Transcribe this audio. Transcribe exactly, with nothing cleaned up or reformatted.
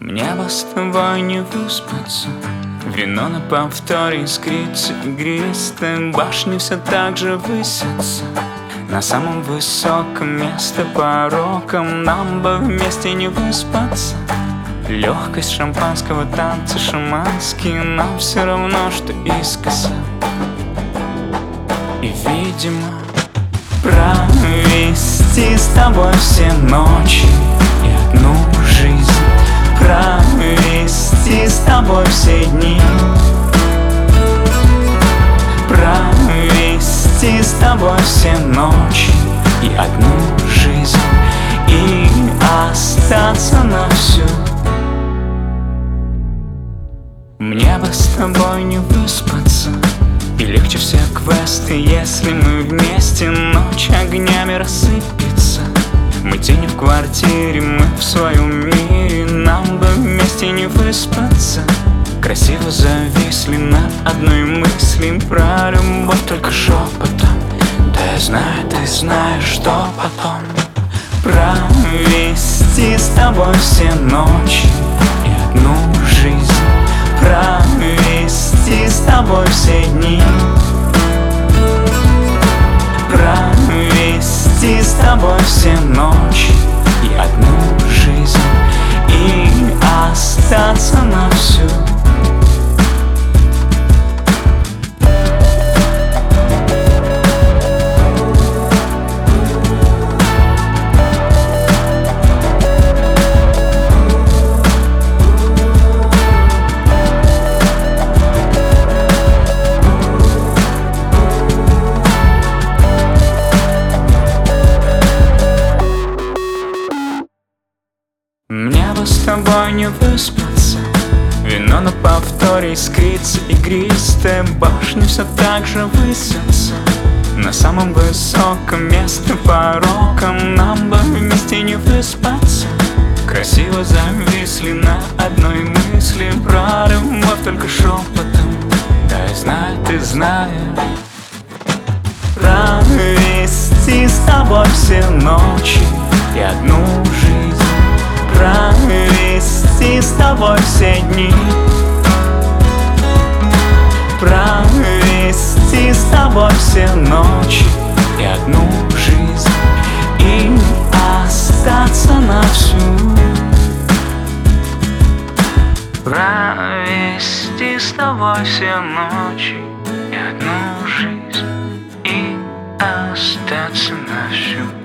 Мне бы с тобой не выспаться. Вино на повторе искрится игристой, башни все так же высятся. На самом высоком месте пороком нам бы вместе не выспаться. Легкость шампанского, танцы шаманские, нам все равно, что искоса. И, видимо, провести с тобой все ночи и одну жизнь, провести с тобой все дни, провести с тобой все ночи и одну жизнь, и остаться на всю. Мне бы с тобой не выспаться, и легче все квесты, если мы вместе. Ночь огнями рассыпется, мы тени в квартире, мы в своем мире. Нам бы вместе не выспаться. Красиво зависли над одной мыслью про любовь только шепотом. Да я знаю, ты знаешь, что потом. Провести с тобой все ночи и одну жизнь, провести с тобой все дни, провести с тобой все ночи и одну жизнь, и остаться на всю. Мне бы с тобой не выспаться. Вино на повторе искрится игристое, башни все так же высятся. На самом высоком месте пороком нам бы вместе не выспаться. Красиво зависли на одной мысли про любовь только шепотом. Да я знаю, ты знаешь. Провести с тобой все ночи и одну жизнь, провести с тобой все дни, провести с тобой все ночи и одну жизнь, и остаться на всю. Провести с тобой все ночи и одну жизнь, и остаться на всю.